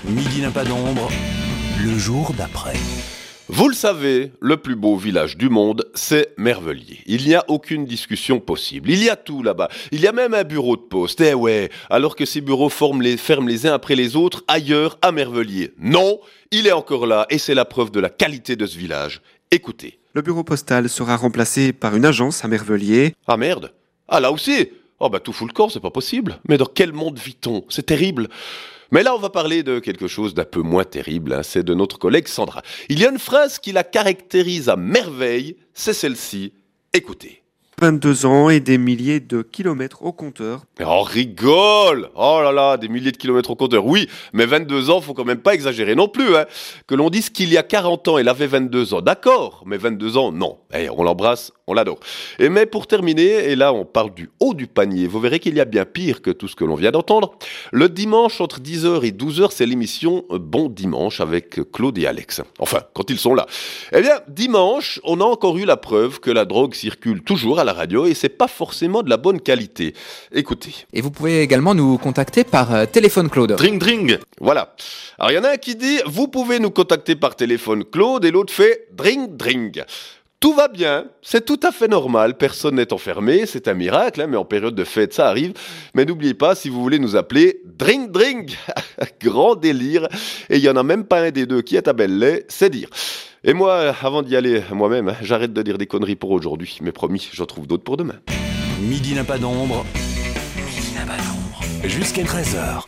Midi n'a pas d'ombre, le jour d'après. Vous le savez, le plus beau village du monde, c'est Mervelier. Il n'y a aucune discussion possible. Il y a tout là-bas. Il y a même un bureau de poste. Eh ouais, alors que ces bureaux ferment les uns après les autres ailleurs à Mervelier. Non, il est encore là et c'est la preuve de la qualité de ce village. Écoutez. Le bureau postal sera remplacé par une agence à Mervelier. Ah merde. Ah là aussi. Oh bah tout fout le camp, c'est pas possible. Mais dans quel monde vit-on ? C'est terrible. Mais là, on va parler de quelque chose d'un peu moins terrible, c'est de notre collègue Sandra. Il y a une phrase qui la caractérise à merveille, c'est celle-ci. Écoutez. 22 ans et des milliers de kilomètres au compteur. Oh, rigole! Oh là là, des milliers de kilomètres au compteur. Oui, mais 22 ans, faut quand même pas exagérer non plus, hein. Que l'on dise qu'il y a 40 ans, elle avait 22 ans, d'accord, mais 22 ans, non. On l'embrasse, on l'adore. Mais pour terminer, et là on parle du haut du panier, vous verrez qu'il y a bien pire que tout ce que l'on vient d'entendre. Le dimanche, entre 10h et 12h, c'est l'émission Bon Dimanche avec Claude et Alex. Enfin, quand ils sont là. Eh bien, dimanche, on a encore eu la preuve que la drogue circule toujours à la radio et c'est pas forcément de la bonne qualité. Écoutez. Et vous pouvez également nous contacter par téléphone Claude. Dring dring. Voilà. Alors il y en a un qui dit vous pouvez nous contacter par téléphone Claude et l'autre fait dring dring. Tout va bien, c'est tout à fait normal, personne n'est enfermé, c'est un miracle, mais en période de fête ça arrive. Mais n'oubliez pas, si vous voulez nous appeler, dring dring, grand délire, et il n'y en a même pas un des deux qui est à Belley, c'est dire. Et moi, avant d'y aller moi-même, j'arrête de dire des conneries pour aujourd'hui, mais promis, j'en trouve d'autres pour demain. Midi n'a pas d'ombre, midi n'a pas d'ombre, jusqu'à 13h.